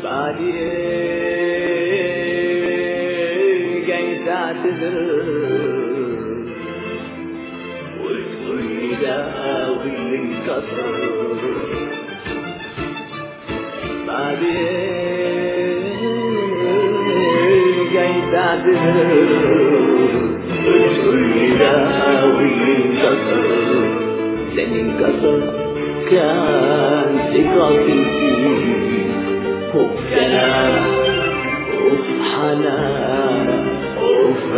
بعد ايه جاي تعتذر وتقول لي ده واللي انكسر؟ بعد ايه جاي تعتذر وتقول لي ده واللي انكسر؟ ده اللي انكسر كان ثقتي فيه وفي كلام وفي حنان وفي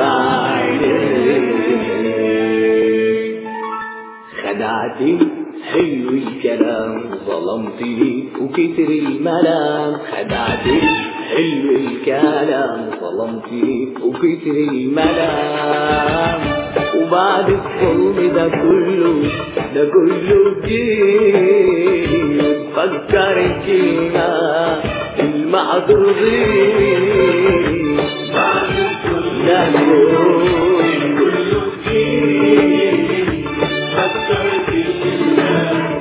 عينيك. خدعتي حلو الكلام ظلمتني وكتر الملام. خدعتي حلو الكلام ظلمتني وكتر الملام. وبعد الظلم ده كله جيت فكر الكلمة المعذورين. بعد الظلم ده كله جيت فكر الكلمة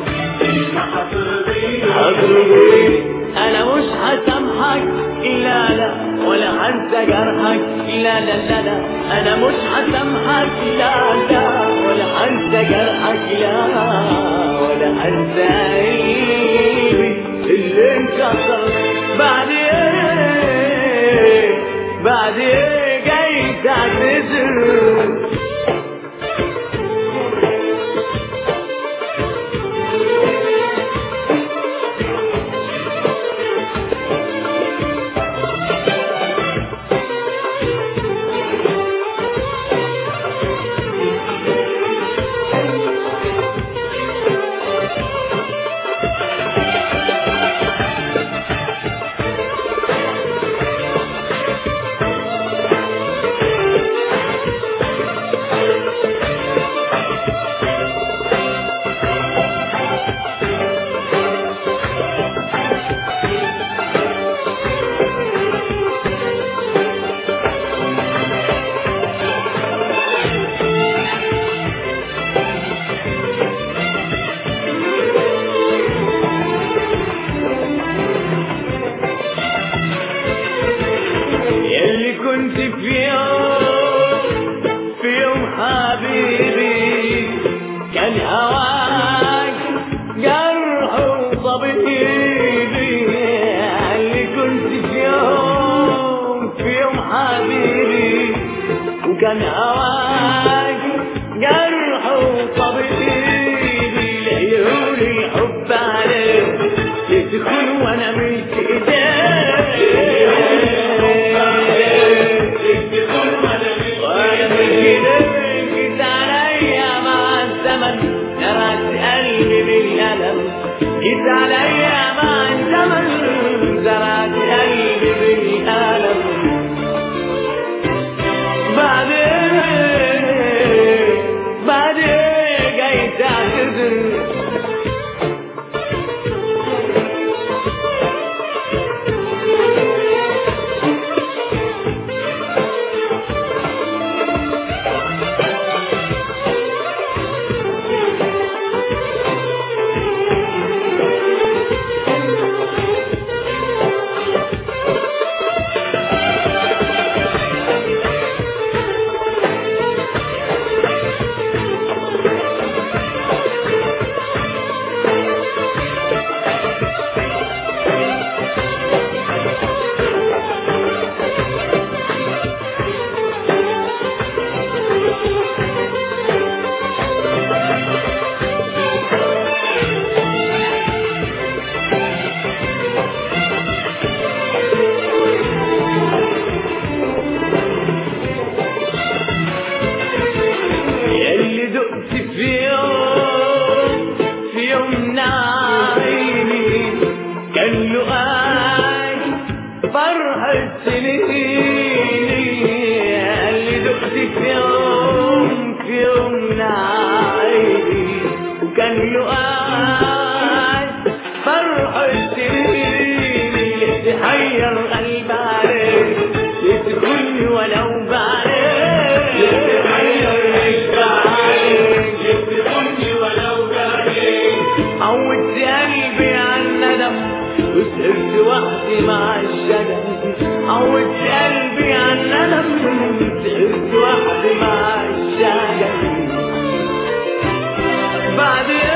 المعذورين. أنا مش هسامحك لا لا ولا هنسى جرحك لا لا لا لا. أنا مش هسامحك لا لا ولا هنسى جرحك لا ولا هنسى قلبي اللي انكسر. بعد ايه جاي تعتذر؟ كنت في يوم حبيبي كان هواك جرح وطبيبي. اللي كنت في يوم حبيبي وكان هواك جرح وطبيبي. لعيون الحب عليك يدخل وانا مش جيت عليا مع الزمن زرعت قلبي بالألم. بعد ايه جاي تعتذر؟ سهرت وحدي مع الشجر عودت قلبي على الندم سهرت وحدي مع الشجر بعد